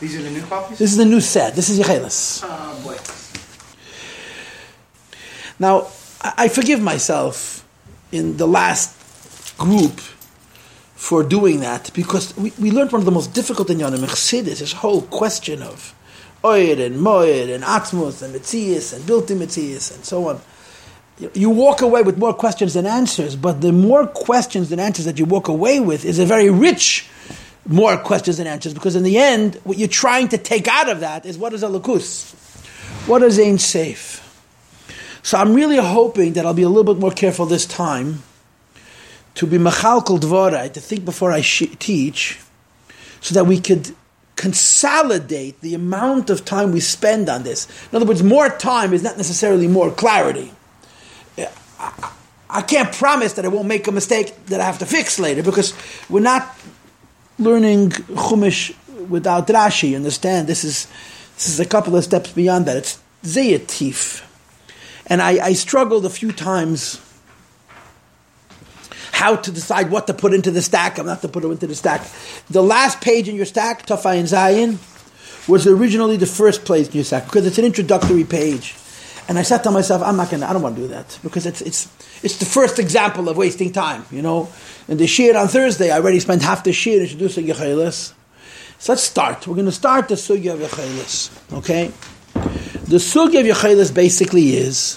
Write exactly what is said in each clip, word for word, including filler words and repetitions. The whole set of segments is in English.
These are the new copies? This is the new set. This is Yechelis. Oh, boy. Now, I, I forgive myself in the last group for doing that, because we, we learned one of the most difficult in Yonim Chassidus, this whole question of Oyer and Moyer and Atzmos and Metzias and Bilti Metzias and so on. You, you walk away with more questions than answers, but the more questions than answers that you walk away with is a very rich more questions than answers, because in the end, what you're trying to take out of that is what is a lakus? What is Ein Sof? So I'm really hoping that I'll be a little bit more careful this time to be machalkal dvorai, to think before I sh- teach, so that we could consolidate the amount of time we spend on this. In other words, more time is not necessarily more clarity. I, I can't promise that I won't make a mistake that I have to fix later, because we're not learning Chumash without Rashi. Understand? This is this is a couple of steps beyond that. It's Zayatif. And I, I struggled a few times how to decide what to put into the stack and not to put it into the stack. The last page in your stack, Tafai and Zayin, was originally the first place in your stack, because it's an introductory page. And I said to myself, I'm not gonna, I don't want to do that, because it's it's it's the first example of wasting time, you know. In the Shir on Thursday, I already spent half the Shir introducing Yechelis. So let's start. We're going to start the Sugya of Yechelis, okay? The Sugya of Yechelis basically is,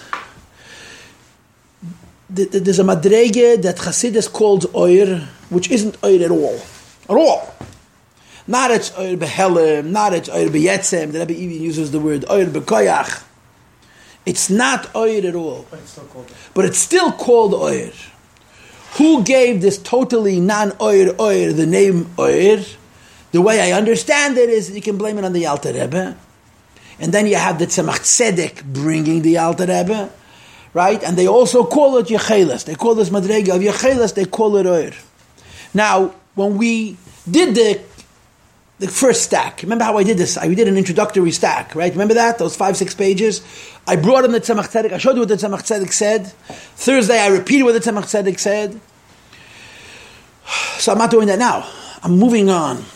there's a Madrege that Chassidus calls Oyer, which isn't Oyer at all. At all. Not it's Oyer Behelem, not it's Oyer Beyetzem, the Rebbe even uses the word Oyer Bekoyach. It's not Oyer at all. But it's still called it. But it's still called Oyer. Who gave this totally non-Oyer Oyer the name Oyer? The way I understand it is you can blame it on the Alter Rebbe. And then you have the Tzemach Tzedek bringing the Alter Rebbe. Right? And they also call it Yechelis. They call this Madrega of Yechelis, they call it Oyer. Now, when we did the the first stack, remember how I did this? I did an introductory stack, right? Remember that? Those five, six pages? I brought in the Tzemach Tzedek. I showed you what the Tzemach Tzedek said. Thursday, I repeated what the Tzemach Tzedek said. So I'm not doing that now. I'm moving on.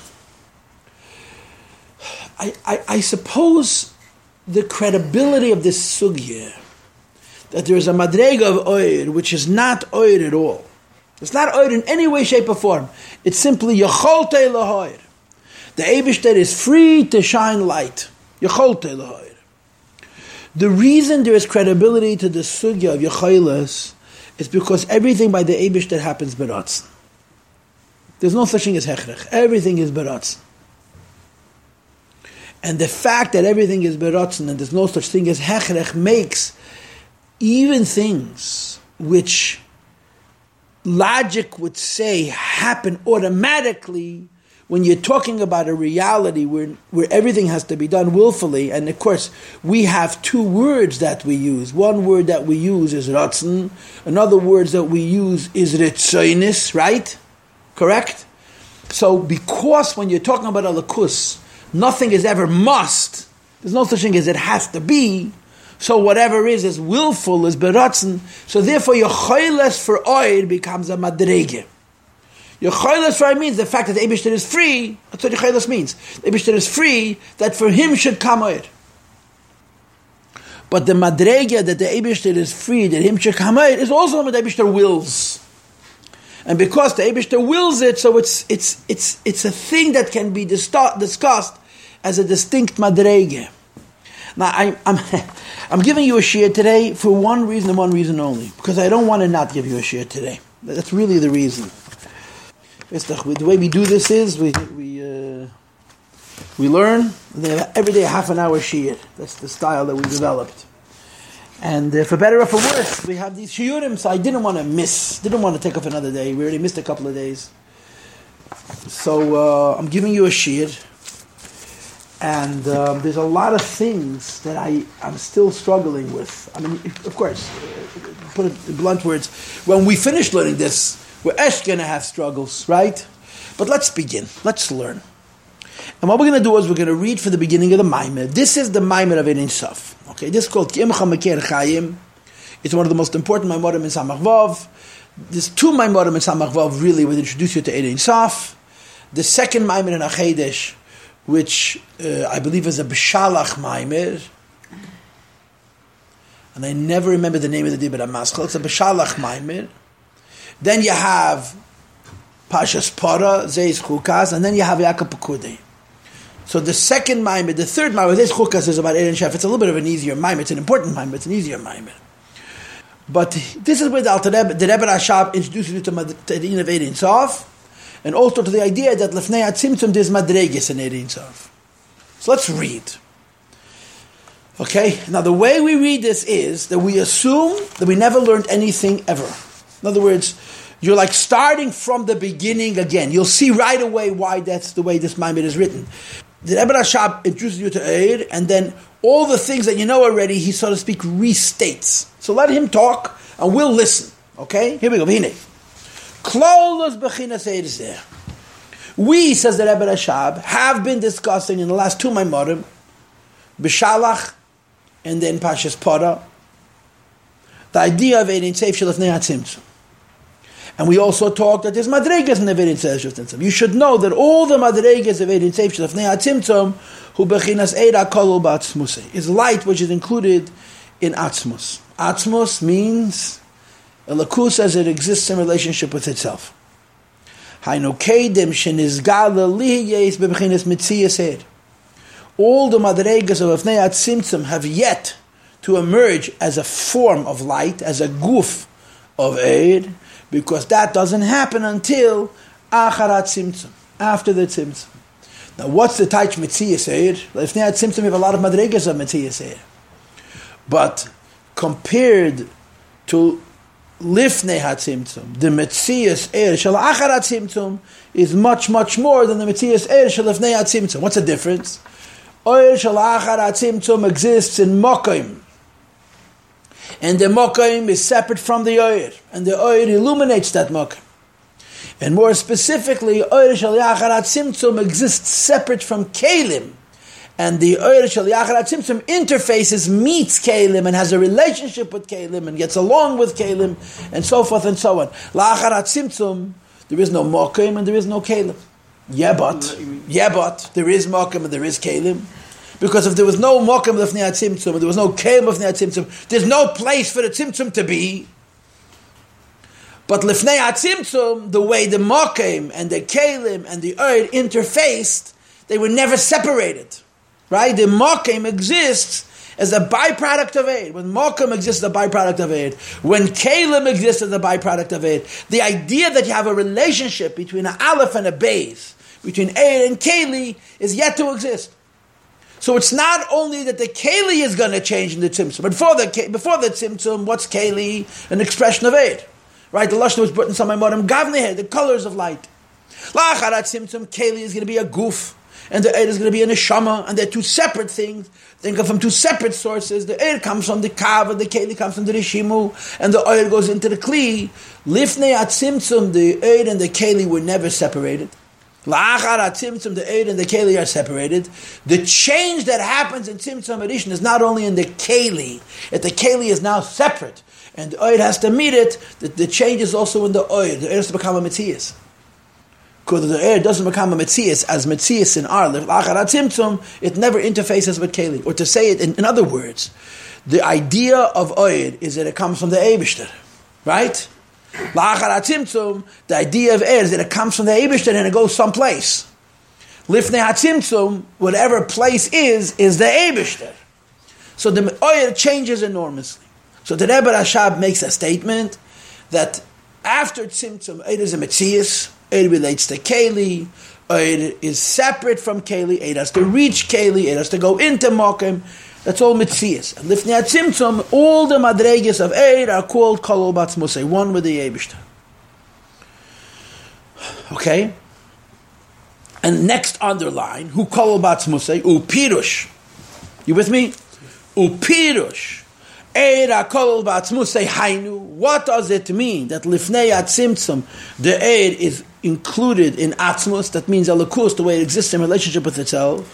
I, I, I suppose the credibility of this sugya, that there is a madrega of oyer, which is not oyer at all. It's not oyer in any way, shape, or form. It's simply yecholte lahoyer. The Eibishter is free to shine light. Yecholte lahoyer. The reason there is credibility to the sugya of Yechelis is because everything by the Eibishter happens beratzon. There's no such thing as hechrech. Everything is beratzon. And the fact that everything is beratzon and there's no such thing as hechrech makes even things which logic would say happen automatically when you're talking about a reality where, where everything has to be done willfully. And of course, we have two words that we use. One word that we use is ratzon. Another word that we use is ritzonis, right? Correct? So because when you're talking about a lakus, nothing is ever must. There's no such thing as it has to be. So whatever is, is willful, is beratzon. So therefore, your choiles for oil becomes a madrege. Your choiles for oil means the fact that the Eibishter is free. That's what your choiles means. The Eibishter is free, that for him should come oil. But the madrege that the Eibishter is free, that him should come oil, is also what the Eibishter wills. And because the Eibishter wills it, so it's it's it's it's a thing that can be discussed as a distinct madrege. Now, I, I'm I'm giving you a shir today for one reason and one reason only, because I don't want to not give you a shir today. That's really the reason. The way we do this is we we uh, we learn every day a half an hour shir. That's the style that we developed. And uh, for better or for worse, we have these shiurim, so I didn't want to miss, didn't want to take off another day. We already missed a couple of days. So uh, I'm giving you a shir. And um, there's a lot of things that I, I'm still struggling with. I mean, of course, put it in blunt words, when we finish learning this, we're esh going to have struggles, right? But let's begin. Let's learn. And what we're going to do is we're going to read from the beginning of the Maimer. This is the Maimer of Ein Sof. Okay, this is called Ki'imcha Meker Chayim. It's one of the most important Maimorim in Samach Vav. There's two Maimorim in Samach Vav really would introduce you to Ein Sof. The second Maimer in Achedesh which uh, I believe is a B'Shalach Maimer. And I never remember the name of the Dibur HaMaschal. It's a B'Shalach Maimer. Then you have Pashas Para, Zeis Chukas, and then you have Yaakov Pekudei. So the second Maimer, the third Maimer, Zeis Chukas is about Eren Shef. It's a little bit of an easier Maimer. It's an important Maimer. It's an easier Maimer. But this is where the Alter Rebbe, the Rebbe Rashab introduces you to the Din of Erin Sof, and also to the idea that Lefnei HaTzimtzum there's Madreges in Erin Sof. So let's read. Okay, now the way we read this is that we assume that we never learned anything ever. In other words, you're like starting from the beginning again. You'll see right away why that's the way this Maimed is written. The Rebbe Rashab introduces you to Eir, and then all the things that you know already, he, so to speak, restates. So let him talk, and we'll listen. Okay? Here we go. Hine. Klolos bechinas Eir zeh. We, says the Rebbe Rashab, have been discussing in the last two Maimarim, B'Shalach, and then Pashas Para, the idea of Erin Seif Shel Lefnei HaTzimtzum. And we also talked that there's Madregas in the Erin Seif Shel Lefnei HaTzimtzum. You should know that all the Madregas of Erin Seif Shel Lefnei HaTzimtzum, hu bechinas Eir HaKolol B'Atzmusei, is light which is included in Atzmus. Atzmus means a lakus as it exists in relationship with itself. Hainu Kedem Shenizgala Lihiyes Bebechinas Mitzias Eir. All the Madregas of Lefnei HaTzimtzum have yet to emerge as a form of light, as a guf of Eir, because that doesn't happen until Acharat Tzimtzum, after the Tzimtzum. Now, what's the Taich Metzias Eir? Lefnei HaTzimtzum, we have a lot of Madregas of Metzias Eir. But compared to Lifnei HaTzimtzum, the Metzias Eir Shel Acharat Tzimtzum is much, much more than the Metzias Eir Shel Lefnei HaTzimtzum. What's the difference? Eir Shel Acharat Tzimtzum exists in Mokaim. And the Mokaim is separate from the Eir. And the Eir illuminates that Mokaim. And more specifically, Eir Shel Acharat Tzimtzum exists separate from Kalim. And the Eir Shel Acharat Tzimtzum interfaces, meets Kalim, and has a relationship with Kalim, and gets along with Kalim, and so forth and so on. La'acharat Tzimtzum, there is no Mokaim and there is no Kalim. Yeah, but, yeah, but, there is Mokaim and there is Kalim. Because if there was no Mokaim Lefnei HaTzimtzum, and there was no Kalim Lefnei HaTzimtzum, there's no place for the Tzimtzum to be. But Lefnei HaTzimtzum, the way the Mokaim and the Kalim and the Eir interfaced, they were never separated. Right? The Mokaim exists as a byproduct of Eir. When Mokaim exists as a byproduct of Eir. When Kalim exists as a byproduct of Eir. The idea that you have a relationship between an Aleph and a Beis, between Eir and Keli, is yet to exist. So it's not only that the Keli is going to change in the Tzimtzum, but before the, before the Tzimtzum, what's Keli? An expression of Eir. Right? The Lashon was put in some Morim Gavnei, the colors of light. La'acharat Tzimtzum, Keli is going to be a goof, and the Eir is going to be a neshama, and they're two separate things. They come from two separate sources. The Eir comes from the Kav, and the Keli comes from the Rishimu, and the Eir goes into the Kli. Lifnei HaTzimtzum, the Eir and the Keli were never separated. La'acharat Tzimtzum, the Eir and the Keli are separated. The change that happens in Tzimtzum Rishon is not only in the Keli, that the Keli is now separate, and the Eir has to meet it, that the change is also in the Eir. The Eir has to become a Metzias. Because the Eir doesn't become a Metzias as Metzias in our La'acharat Tzimtzum, it never interfaces with Keli. Or to say it in, in other words, the idea of Eir is that it comes from the Eibishter. Right? La'acharat Tzimtzum, the idea of Eir is that it comes from the Eibishter and it goes someplace. Lifnei HaTzimtzum, whatever place is, is the Eibishter. So the Eir changes enormously. So the Rebbe Rashab makes a statement that after Tzimtzum, Eir is a Metzias, Eir relates to Keli, Eir is separate from Keli, Eir has to reach Keli, Eir has to go into Mokim. That's all Metzias. And Lifnei HaTzimtzum, all the Madregas of Eir are called Kolol B'Atzmusei, one with the Eibishter. Okay? And next underline, Hu Kolol B'Atzmusei, U Pirush. You with me? U Pirush. Eir HaKolol B'Atzmusei Hainu. What does it mean that Lifnei HaTzimtzum, the Eir is included in Atzmus? That means Alakus, the way it exists in relationship with itself.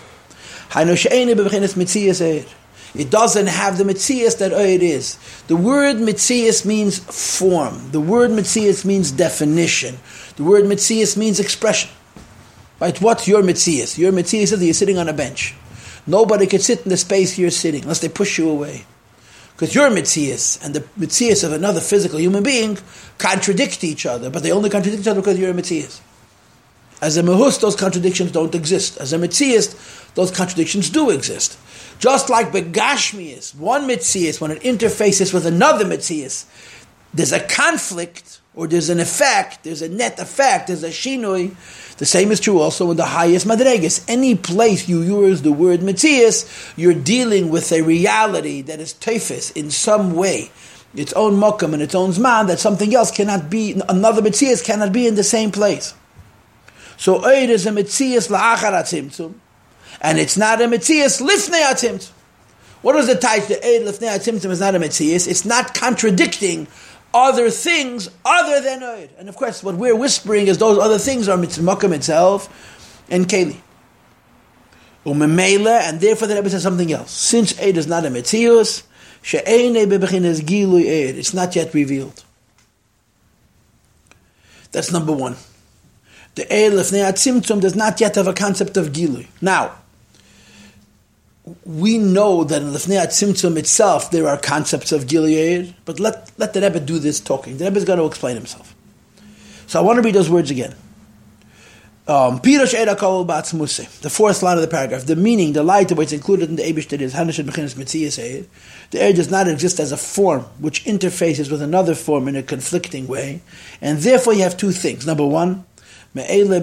It doesn't have the Metzias that Eir is. The word Metzias means form. The word Metzias means definition. The word Metzias means expression. Right? What's your mitzias? Your mitzias is that you're sitting on a bench. Nobody can sit in the space you're sitting unless they push you away. Because your mitzias and the mitzias of another physical human being contradict each other, but they only contradict each other because you're a mitzias. As a mehus, those contradictions don't exist. As a mitzias, those contradictions do exist. Just like begashmias, one mitzias, when it interfaces with another mitzias, there's a conflict, or there's an effect, there's a net effect, there's a shinui. The same is true also in the highest madregas. Any place you use the word mitzias, you're dealing with a reality that is teifes in some way, its own mokam and its own zman, that something else cannot be, another mitzias cannot be in the same place. So oid is a mitzias la'achar atzimtzum, and it's not a mitzias lifnei atzimtzum. What is the type? The oid lifnei atzimtzum is not a mitzias. It's not contradicting other things other than oid. And of course, what we're whispering is those other things are mitzvah itself and keli. Umemela, and therefore the Rebbe says something else. Since oid is not a mitzias, she'einei bebechinas gilui oid. It's not yet revealed. That's number one. The oid lifnei atzimtzum does not yet have a concept of gilui. Now, we know that in Lifnei Atzimtzum itself there are concepts of Gilead, but let, let the Rebbe do this talking. The Rebbe's got to explain himself. So I want to read those words again. Pirosh Eid HaKol Ba'atzmuseh, the fourth line of the paragraph. The meaning, the light of which included in the Eibishter is Hanashad Bechinas Metzias Eid. The Eid does not exist as a form which interfaces with another form in a conflicting way, and therefore you have two things. Number one, you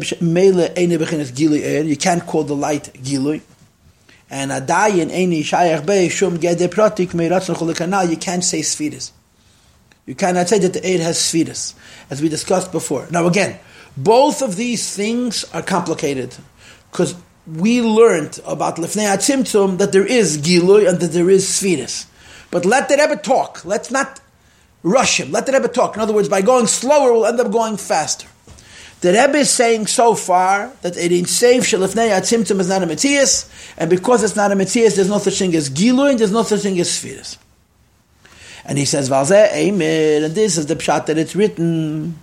can't call the light Gilui. And adayin eini shayach bei shum gede pratik meiratzon cholekanal. You can't say sfiras. You cannot say that the eid has sfiras, as we discussed before. Now again, both of these things are complicated because we learned about lifnei atzimtzum that there is gilui and that there is sfiras. But let the Rebbe talk. Let's not rush him. Let the Rebbe talk. In other words, by going slower, we'll end up going faster. The Rebbe is saying so far that it ain't safe, shelifnei atzimtzum is not a metzias, and because it's not a metzias, there's no such thing as gilui, and there's no such thing as sfiras. And he says, Valzeh, amen, and this is the pshat that it's written.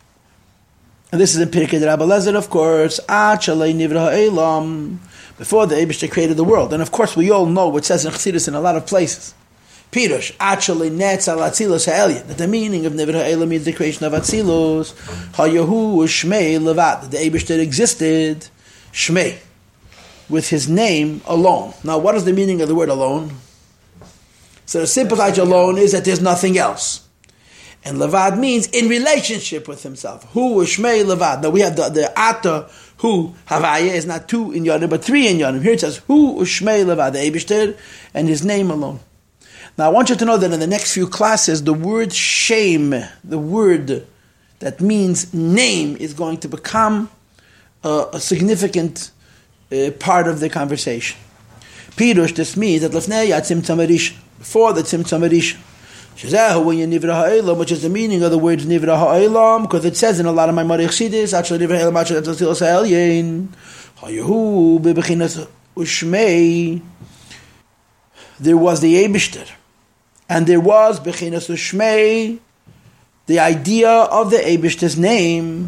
And this is in Pirkei de Rabbi Lezer, of course, Ad shalei nivra ha'elam, before the Eibishter created the world. And of course, we all know what says in Chassidus in a lot of places. Pirush, actually, netz al atzilus ha'elyon. That the meaning of Nivra ha'elam means the creation of atzilus. Ha'yahu shmei levad. The Eibishter existed, shmei, with his name alone. Now, what is the meaning of the word alone? So the simple idea alone is that there's nothing else. And levad means in relationship with himself. Hu shmei levad. Now we have the, the ata, hu, havaya is not two in Yonim, but three in Yonim. Here it says, hu shmei levad, the Eibishter, and his name alone. Now I want you to know that in the next few classes, the word shame, the word that means name, is going to become a, a significant uh, part of the conversation. Pirush, this means that lefnei yatzimtzum arish, before the tzimtzum arish, shezehu when you nivra ha'elam, which is the meaning of the word nivra ha'elam, because it says in a lot of my Marich Chassidus, actually nivra ha'elam, actually atzilas ha'elyin, ha'yehu bebechinas ushmei, there was the Eibishter. And there was Bechinas Ushmei, the idea of the Eibishter's name.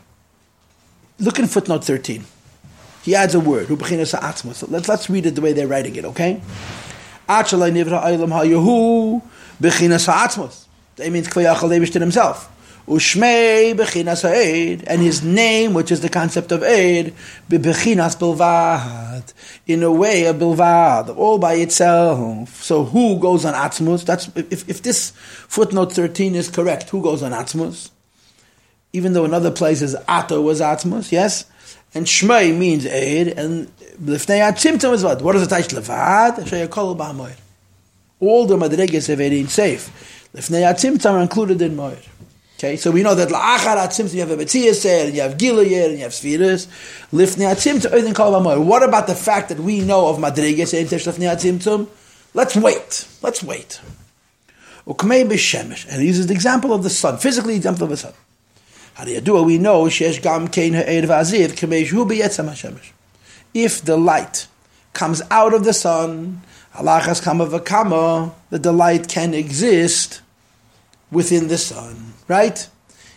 Look in footnote thirteen. He adds a word, Bechinas Ha'atzmos. Let's let's read it the way they're writing it, okay? Achalei nivra ha'elam ha'yehu Bechinas Ha'atzmos. That means Kvayachal Eibishter himself. Ushmei Bechinas Ha'ed, and his name, which is the concept of Eid, Bechinas Bilvad, in a way of Bilvad, all by itself. So who goes on Atzmus? That's if, if this footnote thirteen is correct, who goes on Atzmus? Even though in other places Ato was Atzmus, yes? And Shmei means Eid, and Lifnei Atzimtzum is what? What is the title? Levad? Sheyakol Ba'amoyer. All the Madreges have Eid safe. Lifnei Atzimtzum are included in Moyer. Okay, so we know that la'achar atzimtzum you have a metzias and you have gilayir and you have sfiras. Lifnei atzimtzum oiden kol b'moyer. What about the fact that we know of madrigas and lifnei atzimtzum? Let's wait. Let's wait. Ukmei b'shemesh, and he uses the example of the sun, physically the example of the sun. Hariyadua, we know sheyesh gam kein ha'eir v'aziv k'mei shu b'yetzam hashemesh. If the light comes out of the sun, halachas kama v'kama, that the light can exist within the sun, right?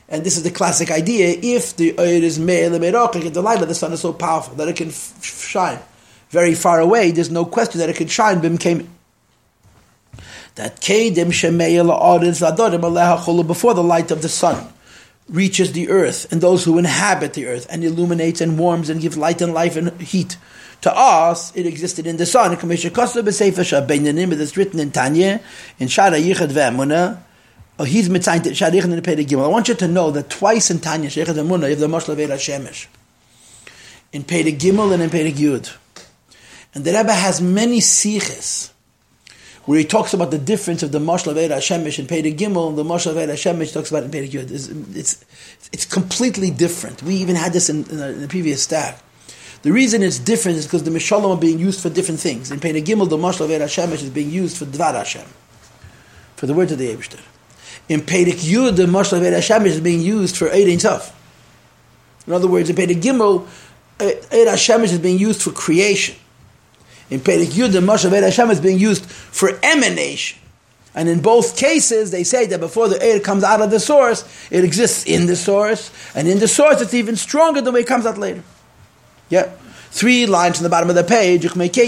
And this is the classic idea, if the Eir is Me'er Le'Me'rochik, the light of the sun is so powerful that it can f- shine very far away, there's no question that it can shine, Bim came that Kedim Sheme'er La'aretz V'Adorim Aleha Cholu, before the light of the sun reaches the earth and those who inhabit the earth and illuminates and warms and gives light and life and heat. To us, it existed in the sun. It's written in Tanya, in Shara Yichad Ve'emunah. He's mitzayin Shara Yichad in the Perek Gimel. I want you to know that twice in Tanya, Shara Yichad Ve'emunah, you have the Mashal Ve'er HaShemesh. In Perek Gimel and in Perek Yud. And the Rebbe has many siches where he talks about the difference of the Mashal Ve'er HaShemesh in Perek Gimel and the Mashal Ve'er HaShemesh talks about in Perek Yud. It's, it's, it's completely different. We even had this in, in, the, in the previous stack. The reason it's different is because the Mishalim are being used for different things. In Perek Gimel, the Mashal Ve'er HaShemesh is being used for Dvar Hashem, for the words of the Eibishter. In Perek Yud, the Mashal Ve'er HaShemesh is being used for Eid Ein Sof. In other words, in Perek Gimel, Eid HaShemesh is being used for creation. In Perek Yud, the Mashal Ve'er HaShemesh is being used for emanation. And in both cases, they say that before the air comes out of the source, it exists in the source, and in the source it's even stronger than when it comes out later. Yeah, three lines from the bottom of the page.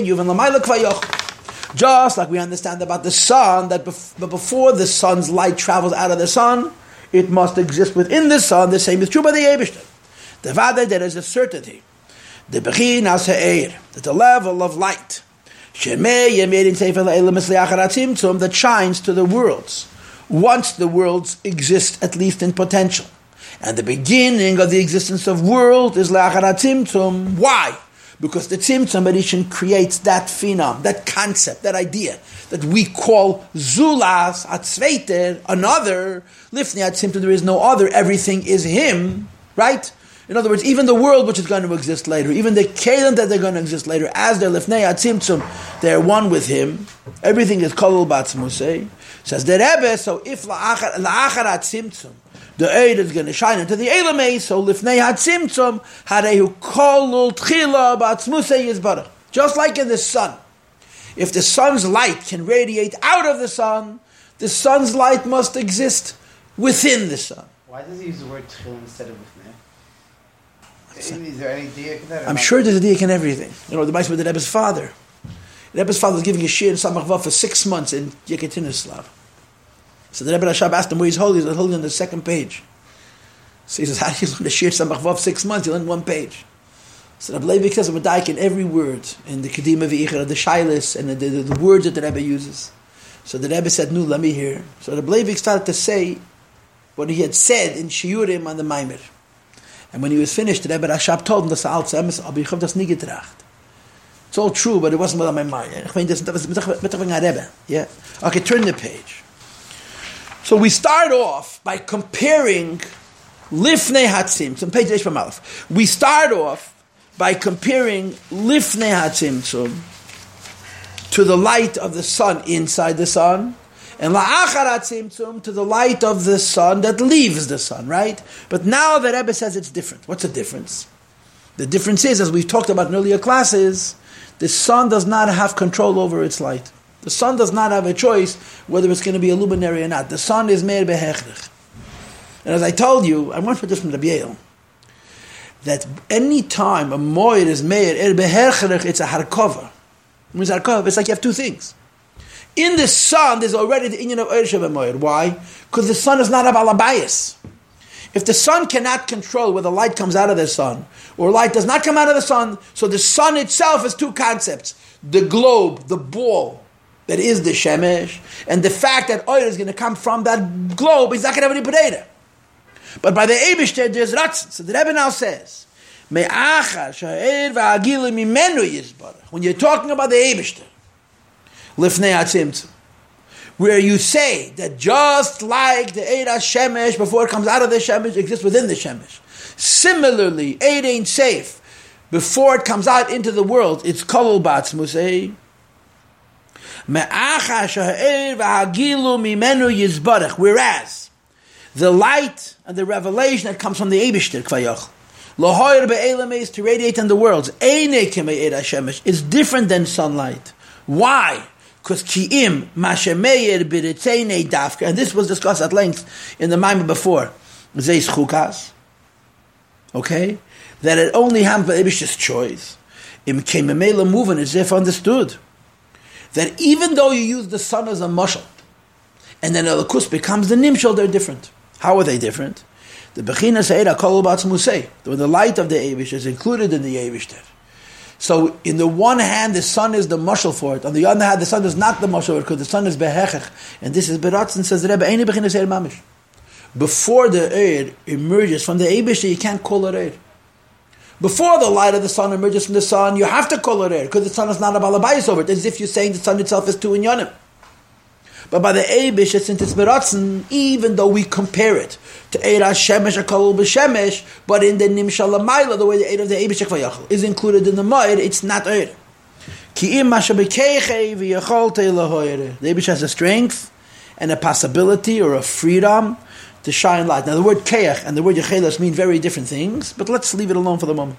Just like we understand about the sun, that bef- but before the sun's light travels out of the sun, it must exist within the sun. The same is true by the Eibishter. The Vada, there is a certainty. The Bechin as ha'er, that the level of light that shines to the worlds, once the worlds exist at least in potential. And the beginning of the existence of world is Le'achar HaTzimtzum. Why? Because the Tzimtzum Rishon creates that phenom, that concept, that idea that we call Zulas, Atzveiter, another. Lifnei HaTzimtzum, there is no other. Everything is Him, right? In other words, even the world which is going to exist later, even the Kalim that they're going to exist later, as they're Lifnei HaTzimtzum, they're one with Him. Everything is Kolol Batzmusei. Says the Rebbe, so if La'achar HaTzimtzum, the Eid is going to shine into the Elamei, so Lifnei HaTzimtzum, Harehu Kolul Tchila Batzmusei Yizbarach. Just like in the sun. If the sun's light can radiate out of the sun, the sun's light must exist within the sun. Why does he use the word Tchila instead of Lifnei? Is there any diak that? I'm sure there's a diak in everything. You know, the Ma'aseh with the Rebbe's father. The Rebbe's father was giving a shir in Samach Vav for six months in Yekatinoslav. So the Rebbe Rashab asked him where he's holding. He's holding on the second page. So he says, how do you learn the shir Samach Vav six months? You learn one page. So Rebbe Leivik says, I'm a daik in every word, in the Kedima V'Ichra, the Shailis, and the, the, the words that the Rebbe uses. So the Rebbe said, no, let me hear. So Rebbe Leivik started to say what he had said in Shiurim on the Maimer. And when he was finished, the Rebbe Rashab told him, das das nie getracht. It's all true, but it wasn't what on my mind. Yeah. Okay, turn the page. So we start off by comparing Lifnei HaTzimtzum, page Eish B'Malef. We start off by comparing Lifnei HaTzimtzum to the light of the sun inside the sun, and La'achar HaTzimtzum to the light of the sun that leaves the sun, right? But now the Rebbe says it's different. What's the difference? The difference is, as we've talked about in earlier classes, the sun does not have control over its light. The sun does not have a choice whether it's going to be a luminary or not. The sun is meir behechrich. And as I told you, I went for this from Rabbi Yale, that any time a moed is meir er behechrich, it's a harkova. It means harkova, it's like you have two things. In the sun, there's already the inyan of Eresh HaMoed. Why? Because the sun is not a balabayas. If the sun cannot control where the light comes out of the sun, or light does not come out of the sun, so the sun itself is two concepts. The globe, the ball, that is the shemesh, and the fact that oil is going to come from that globe, he's not going to have any potato. But by the Eibishter, there's ratzon. So the Rebbe now says, when you're talking about the Eibishter, Lifnei HaTzimtzum, where you say that just like the Eid HaShemesh, before it comes out of the Shemesh, exists within the Shemesh. Similarly, Eid Ein Sof, before it comes out into the world, it's Kolol Batzmusei. Whereas, the light and the revelation that comes from the Eibishter, Kvayach, Lahoyer be'elames, to radiate in the worlds, Einei k'mei Eid HaShemesh, is different than sunlight. Why? Because ki'im mashemeyer b'ritzeinei dafka, and this was discussed at length in the Maimah before, Zeis chukas. Okay? That it only happens by Eibishter's choice. Im Kememela moving is if understood. That even though you use the sun as a mashal, and then Elokus becomes the nimshal, they're different. How are they different? The Bechina Seira Kol Batzmusei, the light of the Eivish is included in the Eivishter. So, in the one hand, the sun is the mashal for it. On the other hand, the sun is not the mashal for it, because the sun is behechech. And this is Beratzen, says the Rebbe, Eini Bechina Seir Mamish. Before the Eir emerges from the Eivishter, you can't call it Eir. Before the light of the sun emerges from the sun, you have to call it Eir, because the sun is not a balabayis over it, as if you're saying the sun itself is two inyanim. But by the Eibish, since it's Beratzen, even though we compare it to Eir HaShemesh HaKol B'Shemesh, but in the Nimshal HaMayla, the way the Eir of the Eibish HaKvayachal is included in the Ma'ir, it's not Eir. Ki im masha b'keichei v'yacholte lahoyre. The Eibish has a strength and a possibility or a freedom to shine light. Now the word keich and the word yechelas mean very different things, but let's leave it alone for the moment.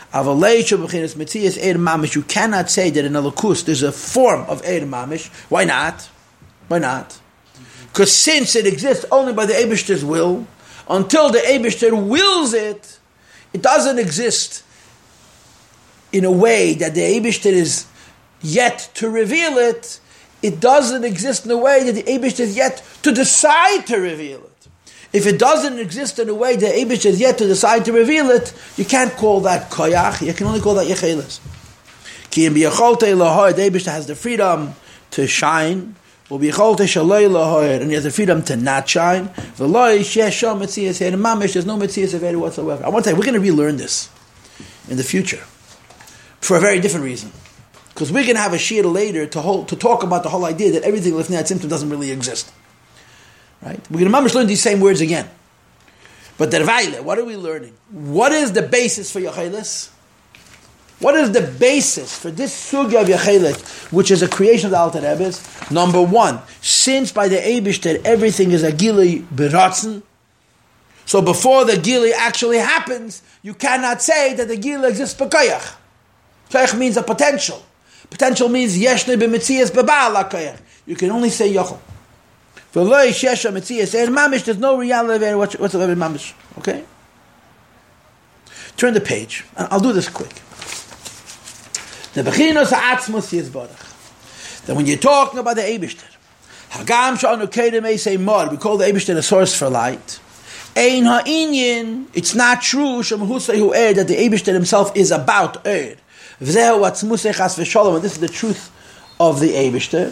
You cannot say that in Elokus there's a form of Eir Mamish. Why not? Why not? Because since it exists only by the Eibishter's will, until the Eibishter wills it, it doesn't exist in a way that the Eibishter is yet to reveal it. It doesn't exist in a way that the Eibishter is yet to decide to reveal it. If it doesn't exist in a way that the Eibishter is yet to decide to reveal it, you can't call that koyach, you can only call that yecheles. Ki im biyacholte lahoy, the Eibishter has the freedom to shine, and he has the freedom to not shine. There's no metzias of Eir whatsoever. I want to say, we're going to relearn this in the future for a very different reason. Because we're going to have a shir later to hold, to talk about the whole idea that everything lifnei tzimtzum doesn't really exist. Right? We're going to mamish learn these same words again. But the Rvaile, what are we learning? What is the basis for Yecheles? What is the basis for this sugya of Yechelet, which is a creation of the Alter Rebbe's? Number one, since by the Eibishter everything is a gili beratzen, so before the gili actually happens, you cannot say that the gili exists b'koyach. Koyach means a potential. Potential means yeshne b'metzias b'ba'al ha'koyach. You can only say yochel. V'loi shesha metzias er mamish, there's no reality whatsoever mamish. Okay? Turn the page. I'll do this quick. The bechinos ha'atzmos yizbarach. That when you're talking about the Eibishter, hagam sh'anu kedem eisei mod, we call the Eibishter a source for light. Ein ha'inyin, it's not true shemahusei hu er, that the Eibishter himself is about er. V'zehu atzmusei chas v'sholom, and this is the truth of the Eibishter.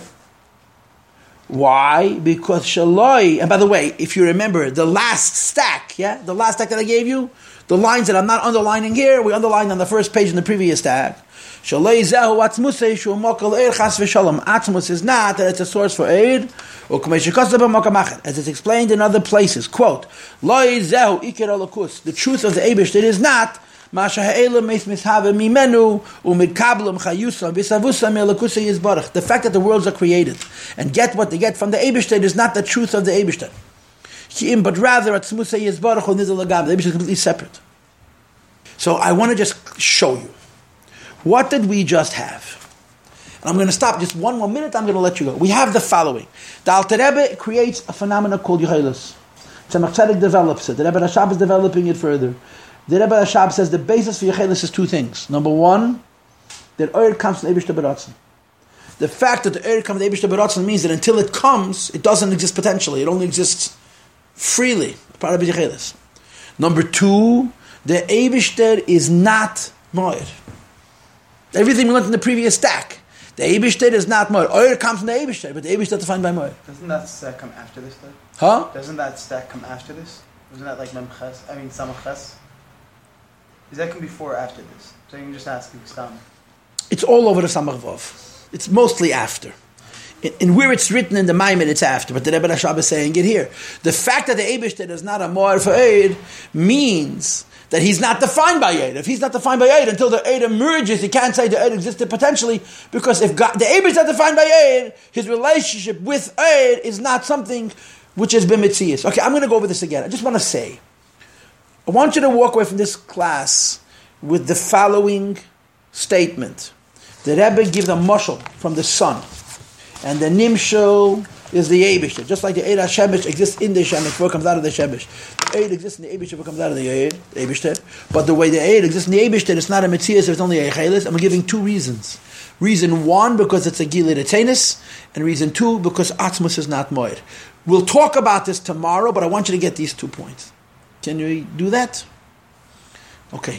Why? Because shaloi, and by the way, if you remember the last stack, yeah, the last stack that I gave you, the lines that I'm not underlining here, we underlined on the first page in the previous stack. Shaloi zehu atzmusei shu mokal eir chas v'sholom. Atzmus is not that it's a source for eir, as it's explained in other places. Quote, Loi zehu ikir alakus. The truth of the Eibishter is not the fact that the worlds are created and get what they get from the Eibishter is not the truth of the Eibishter. But rather, the Eibishter is completely separate. So I want to just show you. What did we just have? And I'm going to stop just one more minute, I'm going to let you go. We have the following. The Alter Rebbe creates a phenomenon called Yecheles. Tzemach Tzedek develops it. The Rebbe Rashab is developing it further. The Rebbe Rashab says the basis for Yecheles is two things. Number one, that Eir comes from Eibishter Beratzen. The fact that the Eir comes from Eibishter Beratzen means that until it comes, it doesn't exist potentially. It only exists freely. Part of Yecheles. Number two, the Eibishter is not Moir. Everything we learned in the previous stack. The Eibishter is not Moir. Eir comes from the Eibishter, but the Eibishter is defined by Moir. Doesn't that stack come after this though? Huh? Doesn't that stack come after this? Isn't that like Memches? I mean Samachas? Is that come before or after this? So you can just ask Stam. It's all over the Samach Vav. It's mostly after. In, in where it's written in the Maimed, it's after. But the Rebbe Rashab is saying it here. The fact that the Eibishter is not a Moir for Eid means that he's not defined by Eid. If he's not defined by Eid, until the Eid emerges, he can't say the Eid existed potentially, because if God, the Eibishter is not defined by Eid, his relationship with Eid is not something which has been mitzias. Okay, I'm going to go over this again. I just want to say, I want you to walk away from this class with the following statement. The Rebbe gives a mashal from the sun, and the nimshal is the Eibishter. Just like the Eid HaShemesh exists in the Shemesh before it comes out of the Shemesh. The Eid exists in the Eibishter before it comes out of the Eid, Eibishter. But the way the Eid exists in the Eibishter, it's not a Metzias, it's only a Chelis. I'm giving two reasons. Reason one, because it's a Gilei D'Teinis, and reason two, because Atzmus is not Moed. We'll talk about this tomorrow, but I want you to get these two points. Can you do that? Okay.